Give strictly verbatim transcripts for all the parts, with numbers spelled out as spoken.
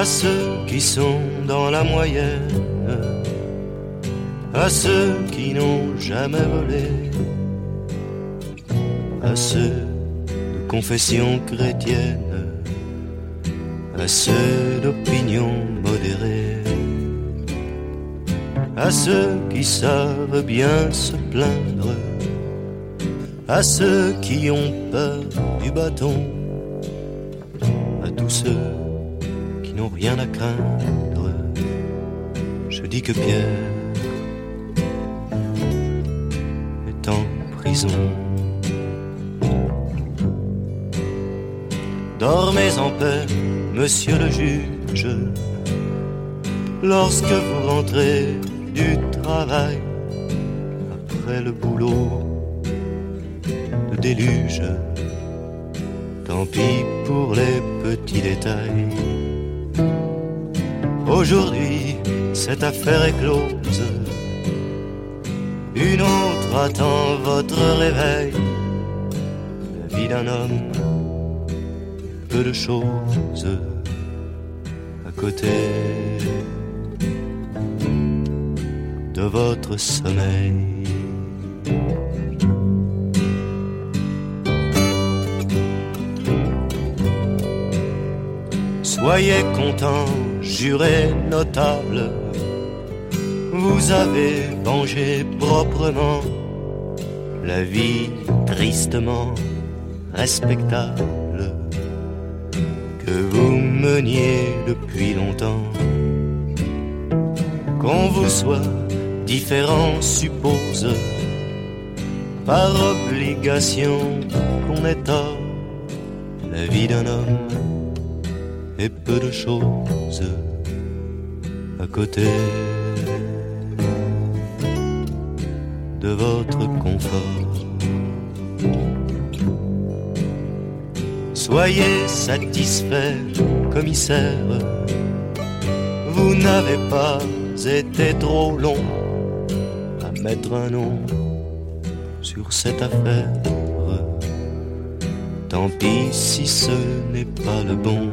à ceux qui sont dans la moyenne, à ceux qui n'ont jamais volé, à ceux de confession chrétienne, à ceux d'opinion modérée, à ceux qui savent bien se plaindre, à ceux qui ont peur du bâton, à tous ceux qui n'ont rien à craindre. Je dis que Pierre est en prison. Dormez en paix, monsieur le juge, lorsque vous rentrez du travail, après le boulot de déluge. Tant pis pour les petits détails. Aujourd'hui, cette affaire est close. Une autre attend votre réveil. La vie d'un homme, peu de choses à côté de votre sommeil. Soyez contents, jurez notable, vous avez vengé proprement la vie tristement respectable que vous meniez depuis longtemps. Qu'on vous soit différent suppose par obligation qu'on est tort. La vie d'un homme et peu de choses à côté de votre confort. Soyez satisfait, commissaire, vous n'avez pas été trop long à mettre un nom sur cette affaire. Tant pis si ce n'est pas le bon.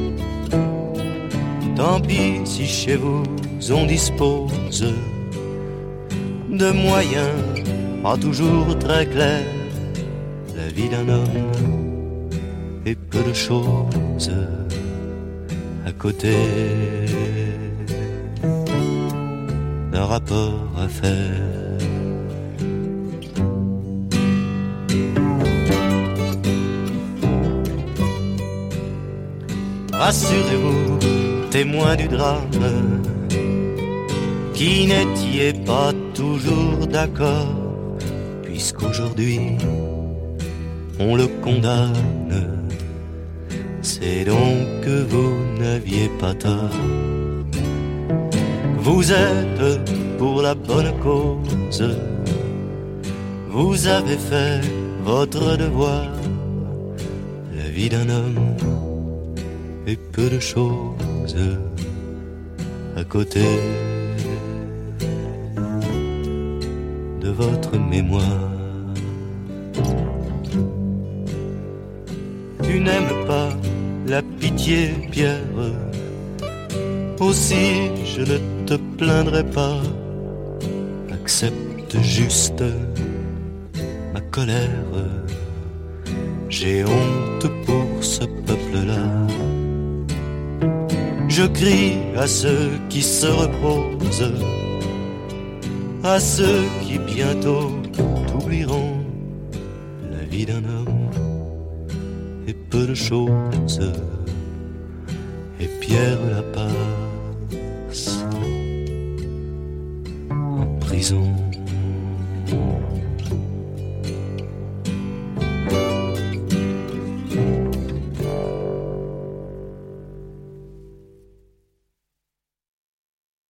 Tant pis si chez vous on dispose de moyens pas toujours très clairs. La vie d'un homme et peu de choses à côté d'un rapport à faire. Rassurez-vous, témoin du drame, qui n'étiez pas toujours d'accord, puisqu'aujourd'hui on le condamne. C'est donc que vous n'aviez pas tort. Vous êtes pour la bonne cause, vous avez fait votre devoir. La vie d'un homme et peu de choses à côté de votre mémoire. Tu n'aimes pas la pitié, Pierre, aussi je ne te plaindrai pas. Accepte juste ma colère, j'ai honte pour ce peuple-là. Je crie à ceux qui se reposent, à ceux qui bientôt t'oublieront. La vie d'un homme et peu de choses, et Pierre la passe en prison.